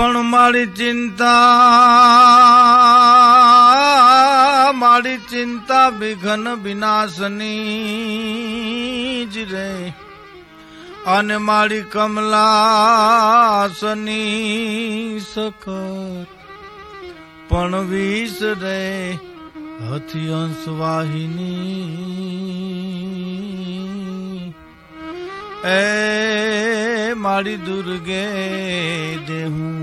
પણ મારી ચિંતા વિઘન વિનાશની જ રે, અને મારી કમલાસની સખત પણ વિષ રે, હથી અંશવાહિની એ મારી દુર્ગે દેહું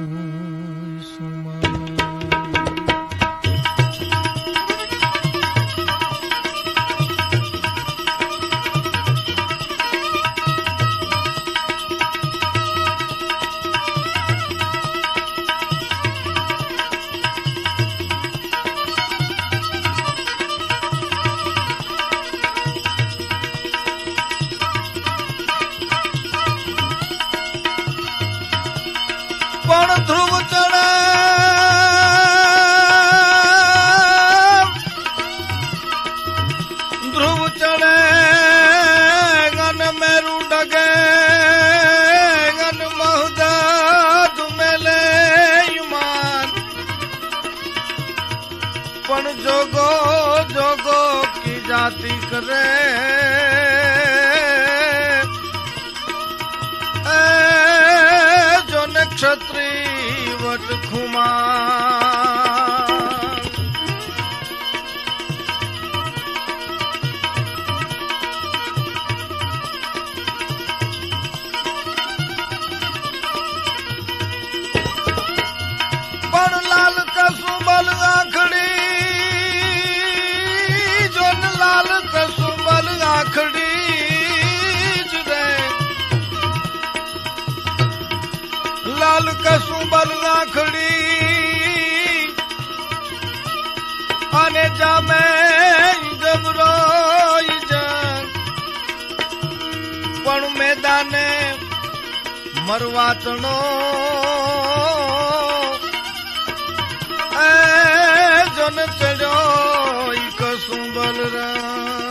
પણ ધ્રુવ ચડે ગન મેરુ ડગે ગન મહુદા ધુમેલે યુમાન, પણ જોગો જોગો કી જાતિ કરે ક્ષત્રિય વટ ખુમાર, પણ લાલ કસુંબલ આખડી જોન લાલ કસુંબલ આખડી જ રે, લાલ કસુંબલ આખડી અને જામે જબરો જંગ, પણ મેદાને મરવાતણો એ જન ચડ્યો કસુંબલ રા,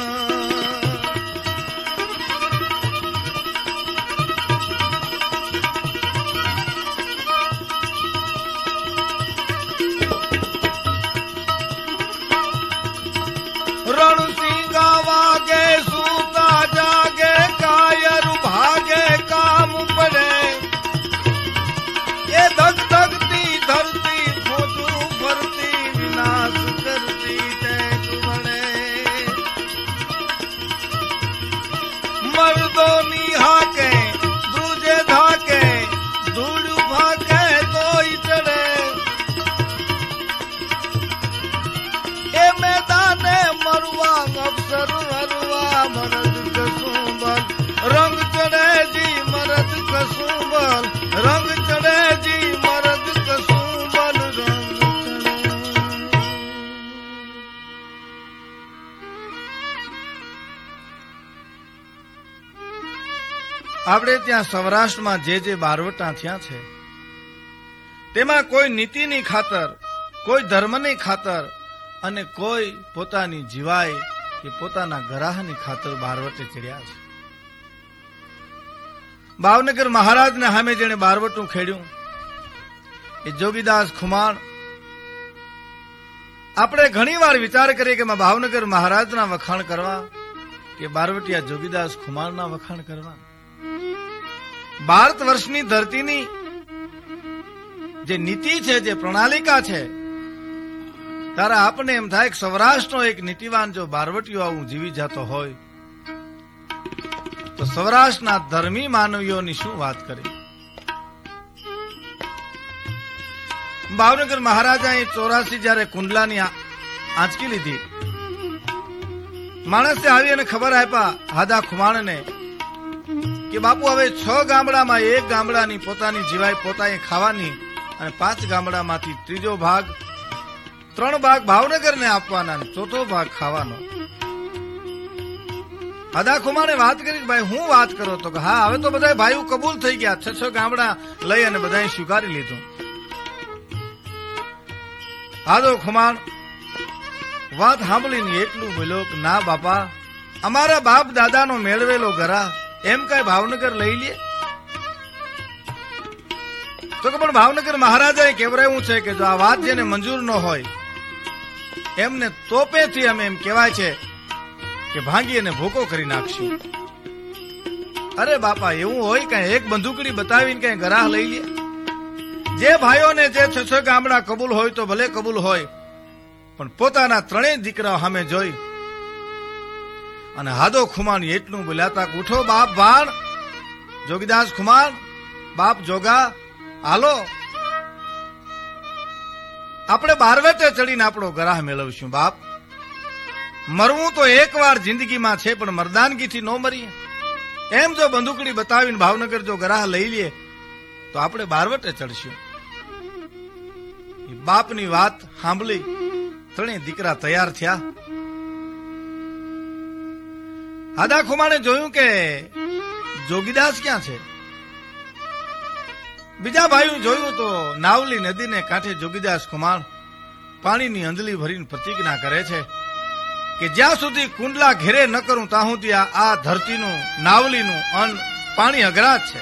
રણસિંગા વાગે સૂતા જાગે કાયર ભાગે કામ પડે, એ ધગ ધગતી ધરતી ખોજું ફરતી વિનાશ કરતી ટેક વળે, મર્દોની હાકે દૂજે ધાકે ધૂળ ભાગે તોય ચડે, એ મેદાને મરવા અવસર હરવા મરદ કસુંબલ રંગ ચડે જી મરદ કસુંબલ રંગ ચડે જી મરદ કસુંબલ રંગ ચડે. આપણે ત્યાં સૌરાષ્ટ્રમાં જે બારવટા થયા છે તેમાં કોઈ નીતિની ખાતર, કોઈ ધર્મની ખાતર અને કોઈ પોતાની જીવાય કે પોતાના ગરાહની ખાતર બારવટે ચડ્યા છે. ભાવનગર મહારાજને સામે જેને બારવટું ખેડ્યું એ જોગીદાસ ખુમાણ. આપણે ઘણી વાર વિચાર કરીએ કે ભાવનગર મહારાજના વખાણ કરવા કે બારવટિયા જોગીદાસ ખુમાણના વખાણ કરવા. ભારત વર્ષની ધરતીની જે નીતિ છે, જે પ્રણાલિકા છે, તારા આપણને એમ થાય કે સૌરાષ્ટ્રનો એક નીતિવાન જો બારવટીયો આવું જીવી જતો હોય તો સૌરાષ્ટ્રના ધર્મી માનવીઓની શું વાત કરી. ભાવનગર મહારાજાએ 84 જયારે કુંડલાની આંચકી લીધી, માણસે આવી અને ખબર આપ્યા હાદા ખુમાણને કે બાપુ હવે 6 ગામડામાં એક ગામડાની પોતાની જીવાય પોતાએ ખાવાની અને 5 ગામડામાંથી ત્રીજો ભાગ 3 ભાગ ભાવનગરને આપવાના અને 4થો ભાગ ખાવાનો. હાદા ખુમાણે વાત કરી કે ભાઈ હું વાત કરો તો હા હવે તો બધા ભાઈઓ કબૂલ થઈ ગયા, 6 ગામડા લઈ અને બધાએ સ્વીકારી લીધું. હાદો ખુમાણ વાત સાંભળીને એટલું બોલ્યો કે ના બાપા, અમારા બાપ દાદાનો મેળવેલો ઘરા એમ કઈ ભાવનગર લઈ લે તો કે પણ ભાવનગર મહારાજાએ કેવરાયું છે કે જો આ વાત જેને મંજૂર ન હોય એમને તોપેથી અમે એમ કહેવાય છે કે ભાંગી અને ભૂકો કરી નાખશું. અરે બાપા, એવું હોય કઈ એક બંદૂકડી બતાવીને કઈ ગરાહ લઈ લે? જે ભાઈઓને જે 6 ગામડા કબૂલ હોય તો ભલે કબૂલ હોય, પણ પોતાના ત્રણેય દીકરા સામે જોઈ અને હાદો ખુમાન એટલું બોલ્યાતા, ઉઠો બાપ ભાણ, જોગીદાસ ખુમાન, બાપ જોગા, હાલો આપણે બારવેટે ચડીને આપણો ગરાહ મેળવશું. બાપ, મરવું તો એકવાર જિંદગીમાં છે, પણ મરદાનગીથી ન મરીએ. એમ જો બંદૂકડી બતાવીને ભાવનગર જો ગરાહ લઈ લે તો આપણે બારવટે ચડશું. બાપની વાત સાંભળી ત્રણેય દીકરા તૈયાર થયા. હાદા ખુમાણે જોયું કે જોગીદાસ ક્યાં છે. બીજા ભાઈઓ જોયું તો નાવલી નદીને કાંઠે જોગીદાસ ખુમાણ પાણીની અંજલી ભરીને પ્રતિજ્ઞા કરે છે કે જ્યાં સુધી કુંડલા ઘેરે ન કરું ત્યાં સુધી આ ધરતીનું નાવલીનું અન્ન પાણી અઘરાજ છે.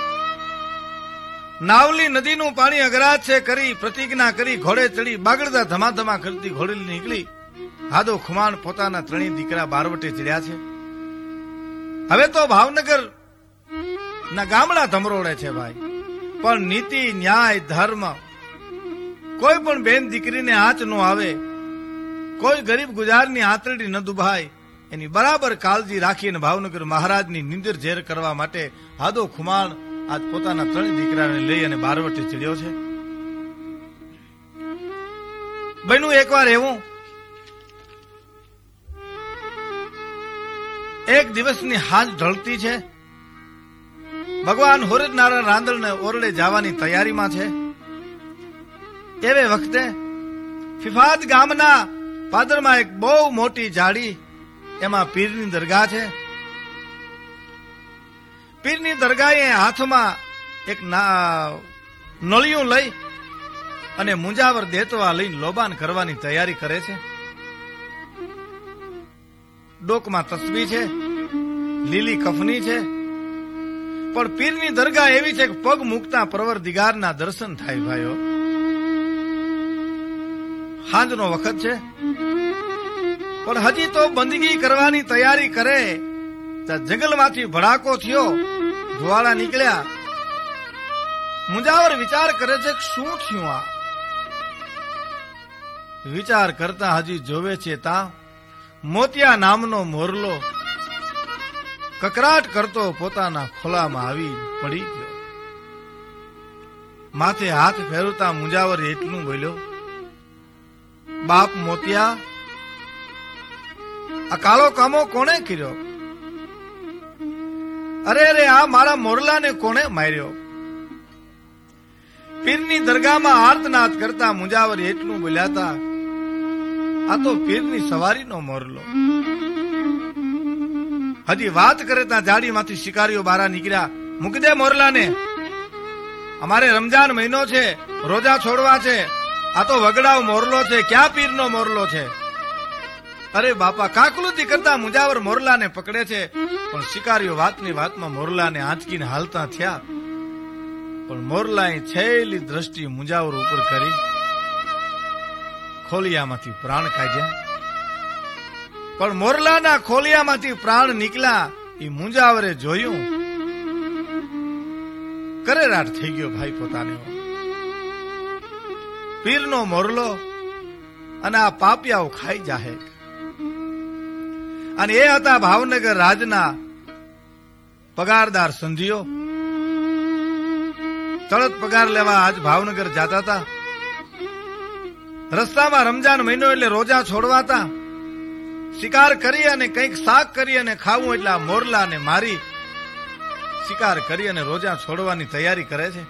નાવલી નદીનું પાણી અઘરાજ છે કરી પ્રતિજ્ઞા કરી ઘોડે ચડી બાગડતા ધમાધમા કરતી ઘોડેલી નીકળી. હાદો ખુમાણ પોતાના ત્રણેય દીકરા બારવટે ચડ્યા છે. હવે તો ભાવનગર ના ગામડા ધમરોડે છે ભાઈ, પણ નીતિ ન્યાય ધર્મ કોઈ પણ બેન દીકરીને આંચ ન આવે, કોઈ ગરીબ ગુજારની આંતરડી ન દુભાય, એની બરાબર કાળજી રાખીને ભાવનગર મહારાજની નિંદર ઝેર કરવા માટે હાદો ખુમાણ આજ પોતાના ત્રણ દીકરાને લઈ અને બારવટે ચડ્યો છે. બન્યું એકવાર એવું, એક દિવસની હાંજ ઢળતી છે. ભગવાન હોરજનારાયણ રાંદલને ઓરડે જવાની તૈયારીમાં છે. એવે વખતે ફિફાદ ગામના પાદરમાં એક બહુ મોટી જાડી, એમાં પીરની દરગાહ છે. પીરની દરગાહે હાથમાં એક નળિયું લઈ અને મુંજાવર દેતવા લઈને લોબાન કરવાની તૈયારી કરે છે. ડોકમાં તસ્બી છે, લીલી કફની છે, પણ પીરની દરગાહ એવી છે કે પગ મૂકતા પરવરદિગારના દર્શન થાય. ભાઈઓ, હાંજનો વખત છે, પણ હજી તો બંદગી કરવાની તૈયારી કરે. જંગલમાંથી ભડાકો થયો, ધુવાળા નીકળ્યા. મુંજાવર વિચાર કરે છે કે શું થયું આ. વિચાર કરતા હજી જોવે છે તા મોતિયા નામનો મોરલો કકરાટ કરતો પોતાના ખોલામાં આવી પડી ગયો. માથે હાથ ફેરવતા મુંજાવર એટલું બોલ્યો, બાપ મોતિયા, આ કાળો કામો કોણે કર્યો? અરે અરે, આ મારા મોરલાને કોણે માર્યો? પીરની દરગાહમાં આર્તનાદ કરતા મુંજાવર એટલું બોલ્યા હતા, આ તો પીરની સવારીનો મોરલો. હજી વાત કરે ત્યાં જાડીમાંથી શિકારીઓ બહાર નીકળ્યા. મૂકી દે મોરલાને, અમારે રમજાન મહિનો છે, રોજા છોડવા છે. આ તો વગડાવ મોરલો છે, ક્યાં પીરનો મોરલો છે? અરે બાપા, કાકલુતી કરતા મુંજાવર મોરલાને પકડે છે, પણ શિકારીઓ વાતની વાતમાં મોરલાને આંચકીને હાલતા થયા. પણ મોરલાએ છેલ્લી દ્રષ્ટિ મુંજાવર ઉપર કરી ખોલિયામાંથી પ્રાણ કાઢ્યા. પણ મોરલાના ખોલિયામાંથી પ્રાણ નીકળ્યા એ મુંજાવરે જોયું, કરેરાટ થઈ ગયો ભાઈ પોતાને. પીરનો મોરલો અને આ પાપિયાઓ ખાઈ જાહે. અને એ હતા ભાવનગર રાજના પગારદાર સંધીઓ. તરત પગાર લેવા આજ ભાવનગર જતા હતા. રસ્તામાં રમજાન મહિનો એટલે રોજા છોડવાતા. શિકાર કરી અને કંઈક શાક કરી અને ખાવું એટલે આ મોરલાને મારી શિકાર કરી અને રોજા છોડવાની તૈયારી કરે છે.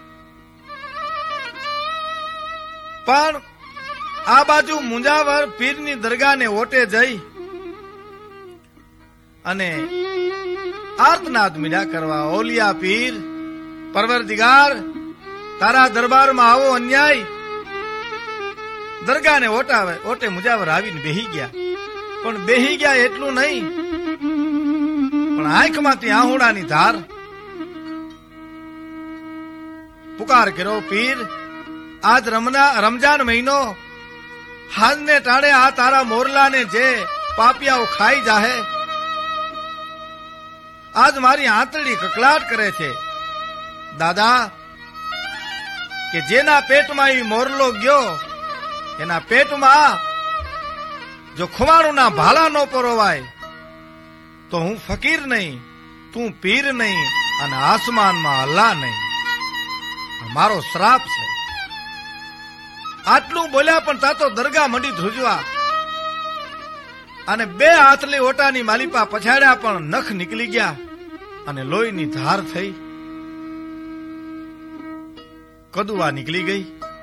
પણ આ બાજુ મુંજાવર પીરની દરગાહને ઓટે જઈ અને આર્તનાદ મીડા કરવા, ઓલિયા પીર, પરવરદિગાર, તારા દરબારમાં આવો અન્યાય. દરગાહને ઓટે મુંજાવર આવીને બેહી ગયા. પણ બેહી ગયા એટલું નહીં, પણ આંખમાંથી આહુડાની ધાર. પુકાર કર્યો, પીર આજ રમજાન મહિનો હાજને ટાણે આ તારા મોરલાને જે પાપિયાઓ ખાઈ જાહે, આજ મારી આંતરડી કકલાટ કરે છે. દાદા કે જેના પેટમાં એ મોરલો ગયો એના પેટમાં જો ખુમાણુના ભાલા નો પરોવાય તો હું ફકીર નહીં, તું પીર નહીં અને આસમાનમાં અલ્લાહ નહીં. મારો શ્રાપ છે. આટલું બોલ્યા પણ તા તો દરગાહ મંડી ધ્રુજવા અને બે હાથલી ઓટાની માલિપા પછાડ્યા પણ નખ નીકળી ગયા અને લોહીની ધાર થઈ. કદુઆ નીકળી ગઈ.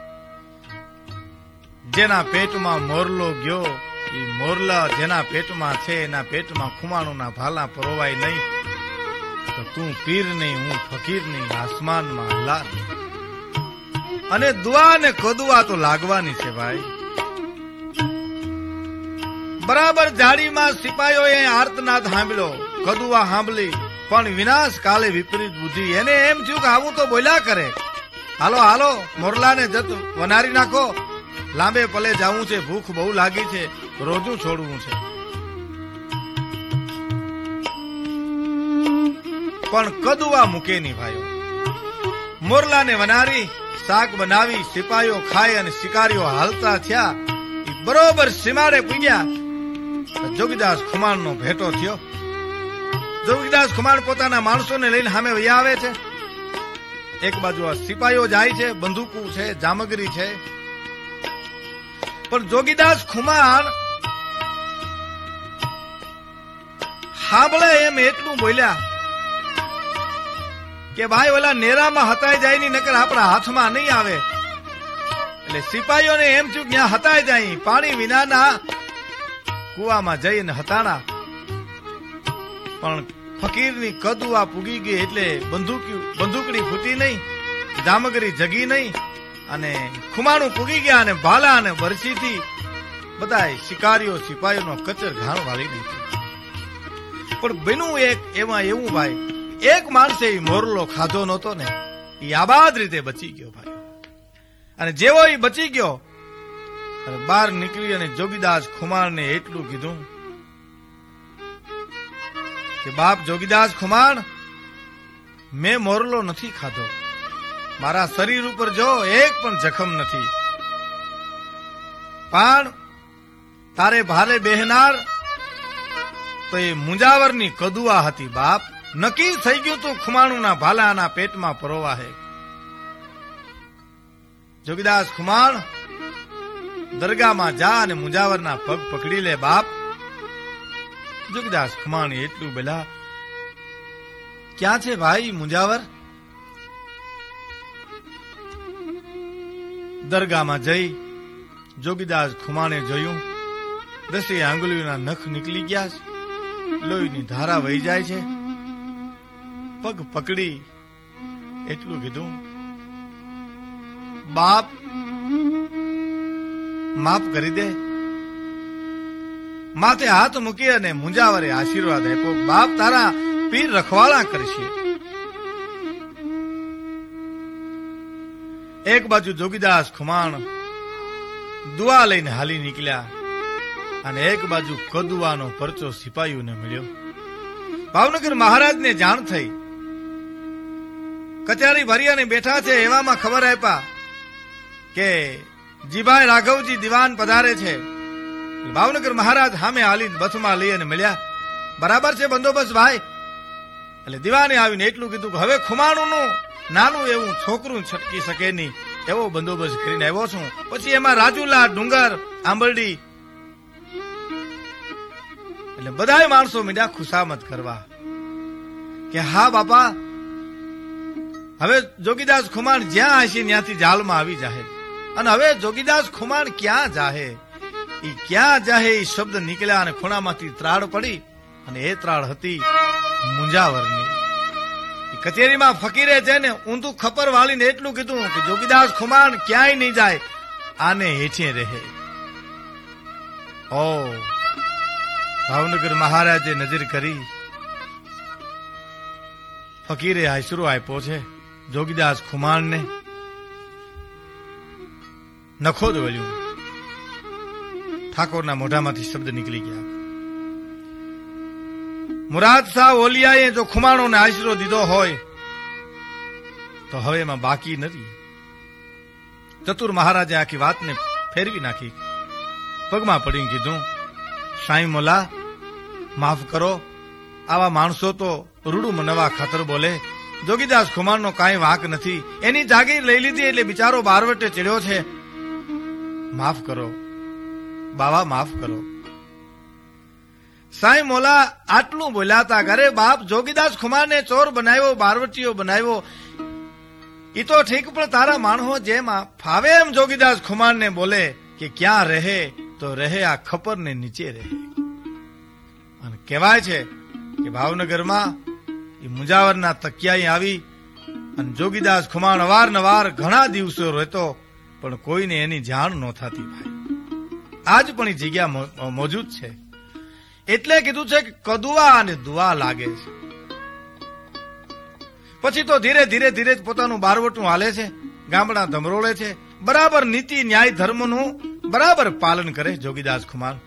જેના પેટમાં મોરલો ગયો એ મોરલા જેના પેટમાં છે એના પેટમાં ખુમાણુના ભાલા પરોવાય નહીં તો તું પીર નહીં, હું ફકીર નહીં, આસમાનમાં અલ્લાહ નહીં. અને દુઆ ને કદુઆ તો લાગવાની છે ભાઈ. બરાબર જાડીમાં સિપાહીઓએ આર્તનાદ સાંભળ્યો, કદુઆ સાંભળી પણ વિનાશ કાલે વિપરીત બુદ્ધિ. એને એમ થયું કે આવું તો બોલ્યા કરે, હાલો હાલો મોરલાને જત વનારી નાખો, લાંબે પલે જવું છે, ભૂખ બહુ લાગી છે, રોજું છોડવું છે. પણ કદુઆ મૂકે નહીં ભાઈઓ. મોરલાને વનારી શાક બનાવી સિપાહીઓ ખાય અને શિકારીઓ હાલતા થયા. બરોબર સીમાડે પૂગ્યા જોગીદાસ ખુમાણનો ભેટો થયો. જોગીદાસ ખુમાણ પોતાના માણસોને લઈને સામે વયા આવે છે. એક બાજુ આ સિપાહીઓ જાય છે, બંદૂકો છે, જામગરી છે. પણ જોગીદાસ ખુમાણ સાંભળે એમ એટલું બોલ્યા કે ભાઈ ઓલા નેરામાં હતાઈ જાય ની નકર આપણા હાથમાં નહીં આવે. એટલે સિપાહીઓને એમ થયું ત્યાં હતાઈ જાય, પાણી વિનાના કુવામાં જઈને હતાણા. પણ ફકીરની કદુઆ પૂગી ગઈ એટલે બંદૂકડી ફૂટી નહીં, જામગરી જગી નહીં અને ખુમાણું પૂગી ગયા અને ભાલા અને બરસીથી બધા શિકારીઓ સિપાહીઓનો કચર ઘાણ વાળી દીધી. પણ બન્યું એક એમાં એવું ભાઈ, એક માણસે મોરલો ખાધો નહોતો ને એ આબાદ રીતે બચી ગયો ભાઈ. અને જેવો એ બચી ગયો અને બહાર નીકળી અને જોગીદાસ ખુમાણને એટલું કીધું કે બાપ જોગીદાસ ખુમાણ, મેં મોરલો નથી ખાધો, મારા શરીર ઉપર જો એક પણ જખમ નથી, પણ તારે ભાલે બેહનાર તો એ મુંજાવરની કદુઆ હતી બાપ. નક્કી થઈ ગયું તું ખુમાણુના ભાલાના પેટમાં પરોવા હે. જોગીદાસ ખુમાણ દરગાહમાં જા અને મુંજાવરના પગ પકડી લે બાપ. જોગીદાસ ખુમાણ એટલું બોલ્યા, ક્યાં છે ભાઈ મુંજાવર? દરગાહમાં જઈ જોગીદાસ ખુમાણે જોયું 10 આંગળીઓના નખ નીકળી ગયા છે, લોહીની ધારા વહી જાય છે. પગ પકડી એટલું કીધું, બાપ માફ કરી દે. માથે હાથ મૂકી અને મુંજાવરે આશીર્વાદ આપ્યો, બાપ તારા પીર રખવાળા કરશે. એક બાજુ જોગીદાસ ખુમાણ દુઆ લઈને હાલી નીકળ્યા અને એક બાજુ કદુઆનો પરચો સિપાહીઓને મળ્યો. ભાવનગર મહારાજને જાણ થઈ, કચેરી ભરિયાને બેઠા છે એવામાં ખબર આપ્યા કે જીભાઈ રાઘવજી દિવાન પધારે છે. ભાવનગર મહારાજ સામે હાલી બસમાં લઈ અને મળ્યા. બરાબર છે બંદોબસ્ત ભાઈ? એટલે દિવાને આવીને એટલું કીધું કે હવે ખુમાણુંનું નાનું એવું છોકરું છટકી શકે નહીં એવો બંદોબસ્ત કરીને આવ્યો છું. પછી એમાં રાજુલા, ડુંગર, આંબરડી એટલે બધા માણસો મીડ્યા ખુશામત કરવા કે હા બાપા, હવે જોગીદાસ ખુમાણ જ્યાં હશે ત્યાંથી જાલમાં આવી જાહે. અને હવે જોગીદાસ ખુમાણ ક્યાં જાહે, એ ક્યાં જાહે એ શબ્દ નીકળ્યા અને ખૂણામાંથી ત્રાડ પડી અને એ ત્રાડ હતી મુંજાવરની. કચેરીમાં ફકીરે છે ને ઊંધું ખપર વાળીને એટલું કીધું કે જોગીદાસ ખુમાણ ક્યાંય નહીં જાય, આને હેઠે રહે. ઓ ભાવનગર મહારાજે નજર કરી, ફકીરે આશરો આપ્યો છે જોગીદાસ ખુમાણને નખો જ વળ્યું. ઠાકોરના મોઢામાંથી શબ્દ નીકળી ગયા. મુરાદ શાહ ઓલિયાએ જો ખુમાણોને આશરો દીધો હોય તો હવે એમાં બાકી નથી. ચતુર મહારાજે આખી વાતને ફેરવી નાખી. પગમાં પડીને કીધું, સાંઈ મોલા માફ કરો, આવા માણસો તો રૂડું નવા ખાતર બોલે. જોગીદાસ ખુમાણનો કાંઈ વાંક નથી. એની જાગીર લઈ લીધી એટલે બિચારો બારવટે ચડ્યો છે. માફ કરો બાવા, માફ કરો. સાંઈ મોલા આટલું બોલ્યા હતા. અરે બાપ, જોગીદાસ ખુમારને ચોર બનાવ્યો, બારવટીયો બનાવ્યો, એ તો ઠીક, પણ તારા માણસો જેમ ફાવે એમ જોગીદાસ ખુમારને બોલે કે ક્યાં રહે તો રહે, આ ખપર ને નીચે રહે. અને કહેવાય છે કે ભાવનગરમાં એ મુજાવરના તકિયાએ આવી અને જોગીદાસ ખુમાણ અવારનવાર ઘણા દિવસો રહેતો, પણ કોઈને એની જાણ ન થતી. ભાઈ, આજ પણ એ જગ્યા મોજૂદ છે. એટલે કીધું છે કે કદુઆ અને દુઆ લાગે છે. પછી તો ધીરે ધીરે ધીરે પોતાનું બારવટું હાલે છે, ગામડા ધમરોળે છે, બરાબર નીતિ ન્યાય ધર્મનું બરાબર પાલન કરે જોગીદાસ ખુમાર.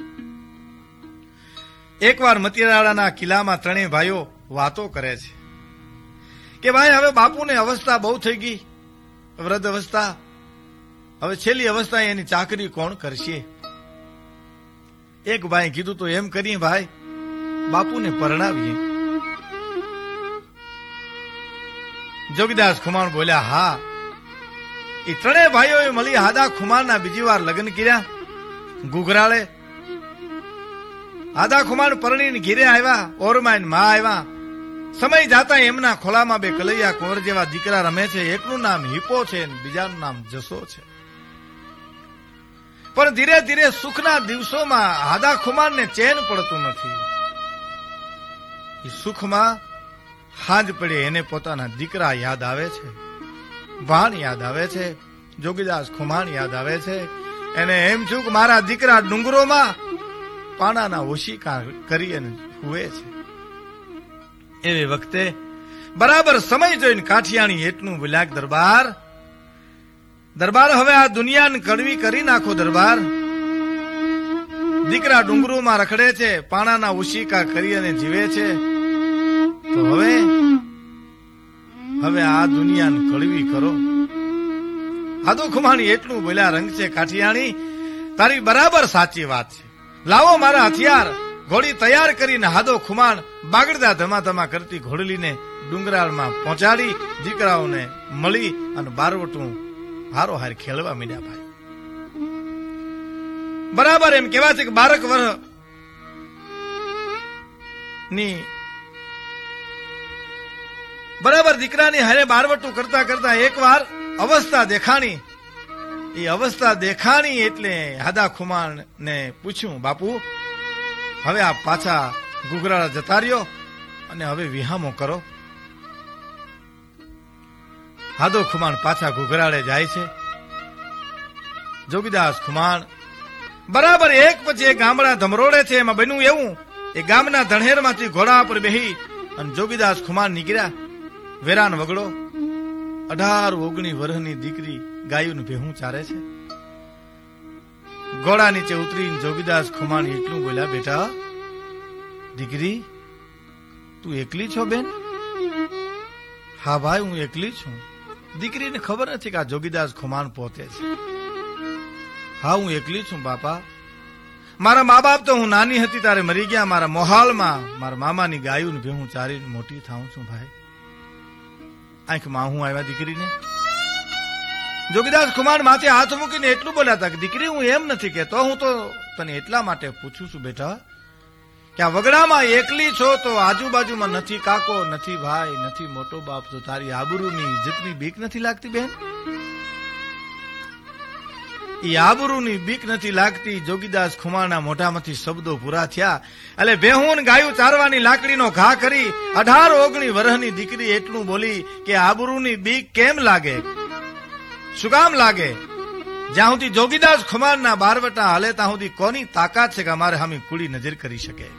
એકવાર મતિરાળાના કિલ્લામાં ત્રણેય ભાઈઓ વાતો કરે છે કે ભાઈ હવે બાપુને અવસ્થા બહુ થઈ ગઈ, વૃદ્ધ અવસ્થા, હવે છેલ્લી અવસ્થા એની ચાકરી કોણ કરશે? એક ભાઈ કીધું તો એમ કરીએ ભાઈ, બાપુને પરણાવીએ. જોગીદાસ ખુમાણ બોલ્યા, હા. એ ત્રણેય ભાઈઓએ મળી હાદા ખુમારના બીજી વાર લગ્ન કર્યા ગુગરાળે. હાદા ખુમાણ પરણીને ઘીરે આવ્યા, ઓરમાઈન માં આવ્યા. સમય જાતા એમના ખોલામાં બે કલૈયા કુંવર જેવા દીકરા રમે છે. એકનું નામ હિપો છે, બીજાનું નામ જસો છે. પણ ધીરે ધીરે સુખના દિવસોમાં હાદા ખુમારને ચેન પડતું નથી. એ સુખમાં હાંજ પડે એને પોતાના દીકરા યાદ આવે છે, ભાણ યાદ આવે છે, જોગીદાસ ખુમાણ યાદ આવે છે. એને એમ થયું કે મારા દીકરા ડુંગરોમાં પાણાના ઓશિકા કરી અને હુએ છે. એવી વખતે બરાબર સમય જોઈને કાઠિયાણી એટલું બોલ્યા, દરબાર દરબાર હવે આ દુનિયાને કડવી કરી નાખો. દરબાર, દીકરા ડુંગરોમાં રખડે છે, પાણાના ઓશિકા કરી અને જીવે છે, તો હવે આ દુનિયાને કડવી કરો. હાદો ખુમાણી એટલું બોલ્યા, રંગ છે કાઠિયાણી, તારી બરાબર સાચી વાત છે. લાવો મારા હથિયાર. ઘોડી તૈયાર કરીને હાદો ખુમાણ બાગડદા ધમાધમા કરતી ઘોડલીને ડુંગરાળમાં પહોંચાડી દીકરાઓને મળી અને બારવટું હારોહાર ખેલવા માંડ્યા. ભાઈ, બરાબર એમ કેવા છે કે 12 વર્ષ ની બરાબર દીકરાની હારે બારવટું કરતા કરતા એકવાર અવસ્થા દેખાણી. એ અવસ્થા દેખાણી એટલે હાદા ખુમાણ ને પૂછ્યું, બાપુ હવે આ પાછા ગુગરાળા જતા રહ્યો અને હવે વિહામો કરો. હાદો ખુમાણ પાછા ગુગરાળે જાય છે. જોગીદાસ ખુમાણ બરાબર એક પછી એક ગામડા ધમરોડે છે. એમાં બન્યું એવું, એ ગામના ધણેરમાંથી ઘોડા પર બેહી અને જોગીદાસ ખુમાણ નીકળ્યા. વેરાન વગડો 18-19 વર્ષની દીકરી ગાયું ભેહું ચારે છે. ઘોડા નીચે ઉતરીને જોગીદાસ ખુમાણ એટલું બોલ્યા, બેટા દીકરી તું એકલી છો બેન? હા ભાઈ, હું એકલી છું. દીકરીને ખબર નથી કે આ જોગીદાસ ખુમાણ પોતે છે. હા, હું એકલી છું બાપા. મારા મા બાપ તો હું નાની હતી ત્યારે મરી ગયા. મારા મોહાલમાં મારા મામાની ગાયું ભેહું ચારીને મોટી થાઉં છું ભાઈ. આંખમાં હું આવ્યા દીકરીને. જોગીદાસ ખુમાણ માથે હાથ મૂકીને એટલું બોલ્યા હતા કે દીકરી હું એમ નથી કહેતો, હું તો તને એટલા માટે પૂછું છું બેટા કે આ વગડામાં એકલી છો તો આજુબાજુમાં નથી કાકો, નથી ભાઈ, નથી મોટો બાપ, તો તારી આબરૂની ઇજ્જતની બીક નથી લાગતી બેન? એ આબરૂની બીક નથી લાગતી. જોગીદાસ ખુમાણના મોઢામાંથી શબ્દો પૂરા થયા. એટલે ભેહું ગાયું ચારવાની લાકડીનો ઘા કરી 18-19 વર્ષની દીકરી એટલું બોલી કે આબરૂની બીક કેમ લાગે, શું કામ લાગે? જ્યાં સુધી જોગીદાસ ખુમાણના બારવટા હાલે ત્યાં સુધી કોની તાકાત છે કે અમારે સામે કુડી નજર કરી શકે?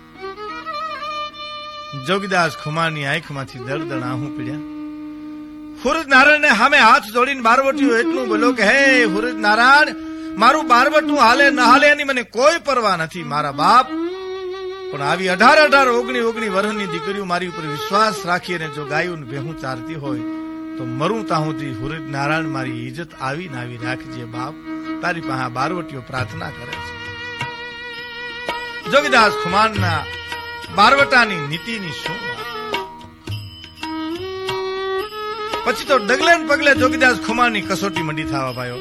જોગીદાસ ખુમાણની આંખમાંથી દળદળ આંહું પીડ્યા. હુરજ નારાયણ ને સામે હાથ જોડીને બારવટીયો એટલું બોલ્યો કે હે હુરજ નારાયણ, મારું બારવટું હાલે ન હાલે એની મને કોઈ પરવા નથી મારા બાપ, પણ આવી 18, 19 વર્ષની દીકરીઓ મારી ઉપર વિશ્વાસ રાખીને જો ગાયું ને ભેહું ચારતી હોય તો મરું ત્યાં સુધી હુરજ નારાયણ મારી ઇજ્જત આવી ને આવી રાખજે બાપ, તારી પાસે બારવટીઓ પ્રાર્થના કરે છે. જોગીદાસ ખુમાનના બારવટાની નીતિની શું વાત. પછી તો ડગલે ને પગલે જોગીદાસ ખુમાનની કસોટી મંડી થવા ભાઈઓ.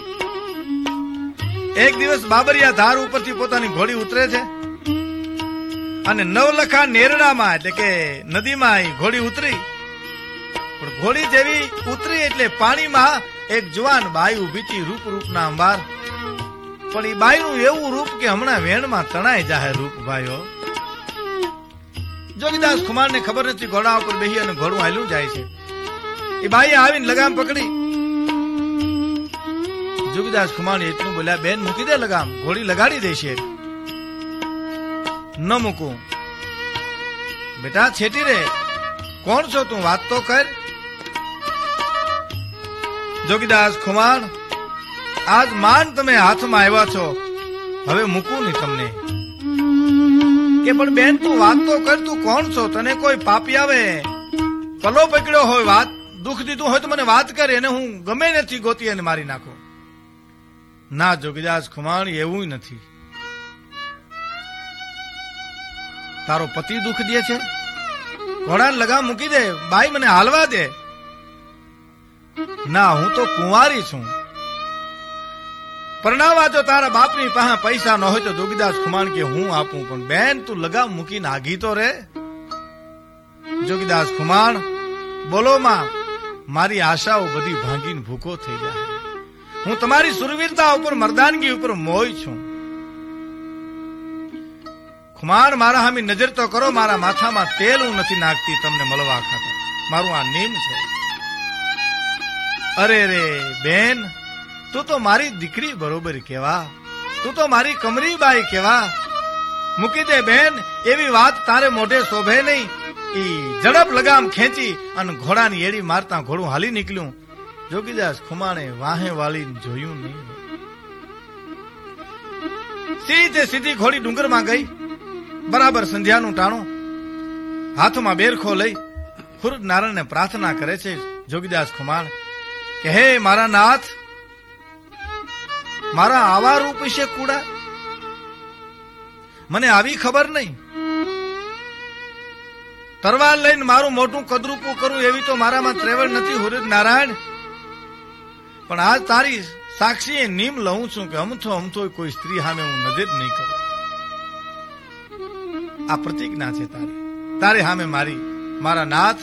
એક દિવસ બાબરિયા ધાર ઉપરથી પોતાની ઘોડી ઉતરે છે અને નવલખા નેરડામાં એટલે કે નદીમાં ઘોડી ઉતરી, પણ ઘોડી જેવી ઉતરી એટલે પાણીમાં એક જુવાન બાઈ ઉભી હતી રૂપના અંબાર, પણ એ બાઈનું એવું રૂપ કે હમણાં વેણમાં તણાઈ જાહે રૂપ ભાઈઓ. જોગીદાસ ખુમાનને ખબર નથી, ઘોડા ઉપર બેહી અને ઘોડું હાલ્યું જાય છે. એ બાઈએ આવીને લગામ પકડી. જોગીદાસ ખુમાન એટલું બોલ્યા, બેન મૂકી દે લગામ, ઘોડી લગાડી દેશે. ન મૂકું. બેટા છેટી રે, કોણ છો તું, વાત તો કર. જોગીદાસ ખુમાન, આજ માન તમે હાથમાં આવ્યા છો, હવે મૂકું નહીં તમને. કે પણ બેન તું વાત તો કર, તું કોણ છો, તને કોઈ પાપી આવે કલો પકડ્યો હોય, વાત દુઃખ દીધું હોય તો મને વાત કર, એને હું ગમે નથી ગોતી અને મારી નાખું. ના જોગીદાસ ખુમાન, એવું નથી. તારો પતિ દુઃખ દે છે, ઘોડાને લગામ મૂકી દે, બાઈ મને હાલવા દે. ના, હું તો કુંવારી છું. પરણાવા જો તારા બાપની પાસે પૈસા ન હોય તો જોગીદાસ ખુમાન કે હું આપું, પણ બેન તું લગામ મૂકીને આગી તો રે. જોગીદાસ ખુમાન, બોલો માં, મારી આશાઓ બધી ભાંગીને ભૂખો થઈ જાય. હું તમારી સુરવીરતા ઉપર, મર્દાનગી ઉપર મોય છું. ખુમાન, મારા સામે નજર તો કરો, મારા માથામાં તેલ હું નથી નાખતી તમને મળવા ખાતર, મારું આ નિયમ છે. અરે રે બેન, તું તો મારી દીકરી બરોબર કેવા, તું તો મારી કમરીબાઈ કેવા. મૂકી દે બેન, એવી વાત તારે મોઢે શોભે નહીં. ઝડપ લગામ ખેંચી અને ઘોડાની એડી મારતા ઘોડું હાલી નીકળ્યું. જોગીદાસ ખુમાણે વાહે વાળીને જોયું નહીં. સીધી ઘોડી ડુંગરમાં ગઈ. બરાબર સંધ્યાનું ટાણું, હાથમાં બેરખો લઈ હુરજ નારાયણને પ્રાર્થના કરે છે જોગીદાસ ખુમાણ કે હે મારા નાથ, મારા આવા રૂપ વિશે કુડા, મને આવી ખબર નહીં. તરવાર લઈને મારું મોટું કદરૂપું કરું એવી તો મારામાં ત્રેવડ નથી હુરજ નારાયણ, પણ આજ તારી સાક્ષીએ નીમ લઉં છું કે અમથો કોઈ સ્ત્રી સામે હું નજર નહીં કરું. આ પ્રતિજ્ઞા છે તારે સામે મારા નાથ.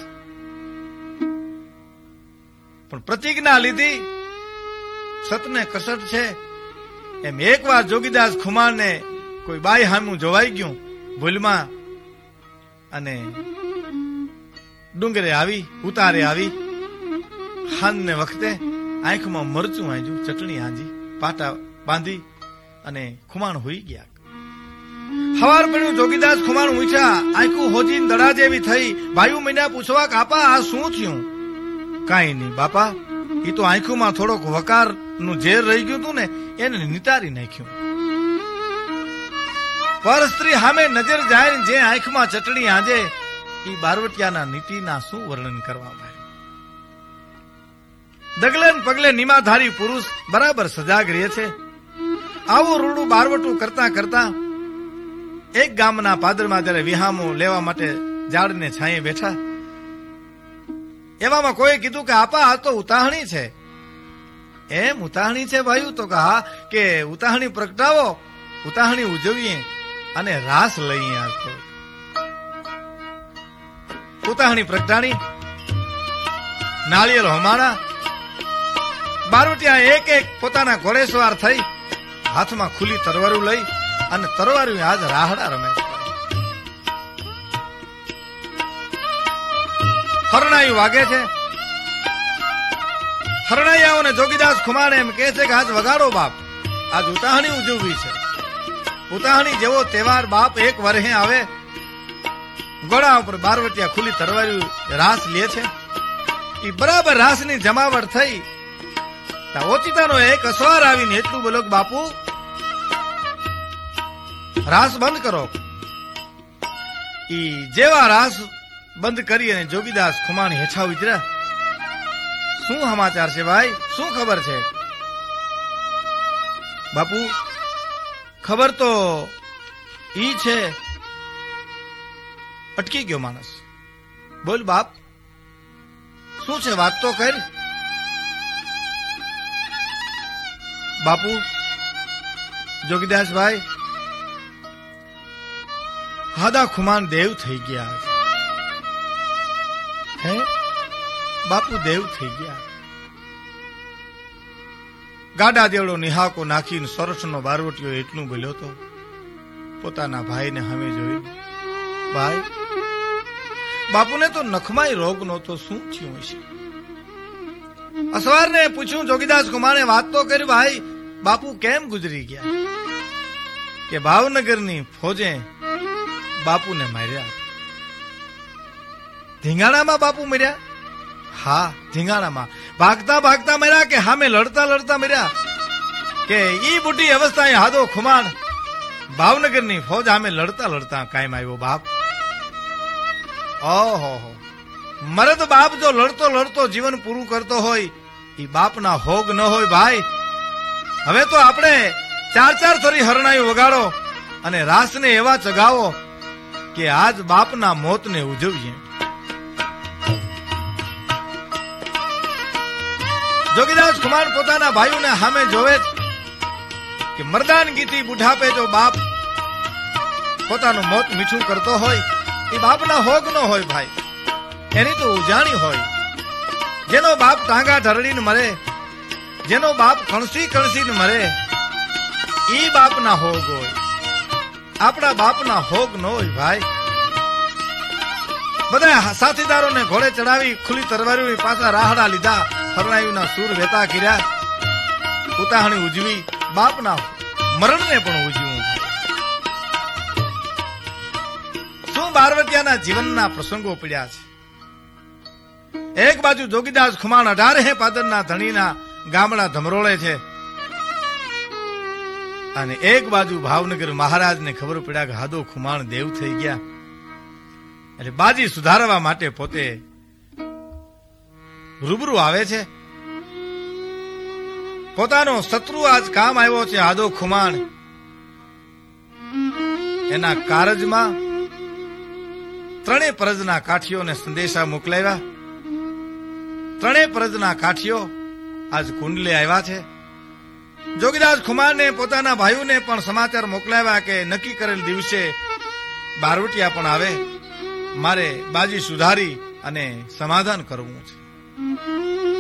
પણ પ્રતિજ્ઞા લીધી, સતને કસટ છે એમ એકવાર જોગીદાસ ખુમાણને કોઈ બાઈ સામું જોવાઈ ગયું ભૂલમાં, અને ડુંગરે આવી, ઉતારે આવી, હાંજને વખતે આંખમાં મરચું આંજ્યું, ચટણી આંજી, પાટા બાંધી અને ખુમાણ હોઈ ગયા. હવાર પડ્યું, જોગીદાસ ખુમાણ ઉઠ્યા, આંખું હોજીને દડા જેવી થઈ. ભાઈઓ મહિના પૂછવા કાપા આ શું થયું? કાંઈ નહીં બાપા, એ તો આંખુમાં થોડોક વકાર નું ઝેર રહી ગયું હતું ને, એને નિતારી નાખ્યું. પર સ્ત્રી સામે નજર જાય ને જે આંખમાં ચટણી આંજે, એ બારવટિયાના નીતિના શું વર્ણન કરવા ભાઈ. ડગલે ને પગલે નિમાધારી પુરુષ બરાબર સજાગ રહે છે. આવું રૂડું બારવટું કરતા કરતા એક ગામના પાદરમાં જયારે વિહામો લેવા માટે ઝાડને છાંયે બેઠા, એવામાં કોઈ કીધું કે આપા આ તો ઉતાહણી છે. એમ ઉતાહણી છે ભાઈ? તો હા, કે ઉતાહણી પ્રગટાવો, ઉતાહણી ઉજવીએ અને રાસ લઈએ. આ તો ઉતાહણી પ્રગટાણી, નાળિયેર હોમાણા, બારવટિયા એક એક પોતાના ઘોડેસવાર થઈ, હાથમાં ખુલ્લી તરવારું લઈ અને તરવારું આજ રાહડા રમે. હરણાયું વાગે છે. હરણાયાઓને જોગીદાસ ખુમાણ એમ કહે છે કે આજ વગાડો બાપ, આજ ઉતાહણી ઉજવવી છે. ઉતાહણી જેવો તહેવાર બાપ એક વર્ષે આવે. ઘોડા ઉપર બારવટિયા ખુલ્લી તરવારી રાસ લે છે. એ બરાબર રાસની જમાવટ થઈ. ઓચિતાનો એક અસવાર આવીને એટલું બોલો કે બાપુ રાસ બંધ કરો. ઈ જેવા રાસ બંધ કરી અને જોગીદાસ ખુમાણ હેઠા ઉતર્યા. શું સમાચાર છે ભાઈ, શું ખબર છે? બાપુ ખબર તો ઈ છે. અટકી ગયો માણસ. બોલ બાપ શું છે, વાત તો કર. બાપુ જોગીદાસભાઈ હાદા ખુમાન દેવ થઈ ગયા. હે બાપુ દેવ થઈ ગયા. ગાડા દેવડો નિહાકો નાખીને સરસનો બારવટીયો એટલું બોલ્યો તો પોતાના ભાઈને સામે જોઈ. ભાઈ બાપુને તો નખમાય રોગ નહોતો, શું થયું હશે? અસવારને પૂછ્યું જોગીદાસ કુમારે વાત તો કરી. ભાઈ બાપુ કેમ ગુજરી ગયા? કે ભાવનગરની ફોજે બાપુને માર્યા. ધીંગાણામાં બાપુ મર્યા? હા ધીંગાણામાં. ભાગતા ભાગતા મર્યા કે સામે લડતા લડતા મર્યા? કે ઈ બુઢી અવસ્થાએ હાદો ખુમાણ ભાવનગરની ફોજ સામે લડતા લડતા કાયમ આવ્યો બાપ. ઓહો મરદ બાપ જો લડતો લડતો જીવન પૂરું કરતો હોય એ બાપના હોગ ન હોય ભાઈ. હવે તો આપણે ચાર ચાર થોરી હરણાઈ વગાડો અને રાસને એવા ચગાવો કે આજ બાપના મોતને ઉજવીએ. જોગીદાસ ખુમાણ પોતાના ભાઈઓને સામે જોવે કે મર્દાનગીથી બુઢાપે જો બાપ પોતાનું મોત મીઠું કરતો હોય એ બાપના હોગ ન હોય ભાઈ, એની તો ઉજાણી હોય. જેનો બાપ ટાંગા ઢરડીને મરે, જેનો બાપ કણસી કણસીને મરે ઈ બાપના હોગ હોય, આપણા બાપના હોગ ન હોય ભાઈ. બધા સાથીદારોને ઘોડે ચડાવી ખુલ્લી તરવારીઓ પાછા રાહડા લીધા, હરણાયુના સૂર વેતા કર્યા, ઉતાહણી ઉજવી, બાપના મરણને પણ ઉજવ્યું. શું બારવટિયાના જીવનના પ્રસંગો પડ્યા છે. એક બાજુ જોગીદાસ ખુમાણ 18 પાદરના ધણીના ગામડા ધમરોળે છે અને એક બાજુ ભાવનગર મહારાજને ખબર પડ્યા કે હાદો ખુમાણ દેવ થઈ ગયા. એટલે બાજી સુધારવા માટે પોતે રૂબરૂ આવે છે. પોતાનો શત્રુ આજ કામ આવ્યો છે હાદો ખુમાણ. એના કારજમાં 3 પરજના કાઠીઓને સંદેશા મોકલાવ્યા. 3 પરજના કાઠીઓ આજ કુંડલે આવ્યા છે. જોગીદાસ ખુમારને પોતાના ભાઈઓને પણ સમાચાર મોકલાવ્યા કે નક્કી કરેલ દિવસે બારવટિયા પણ આવે, મારે બાજી સુધારી અને સમાધાન કરવું છે.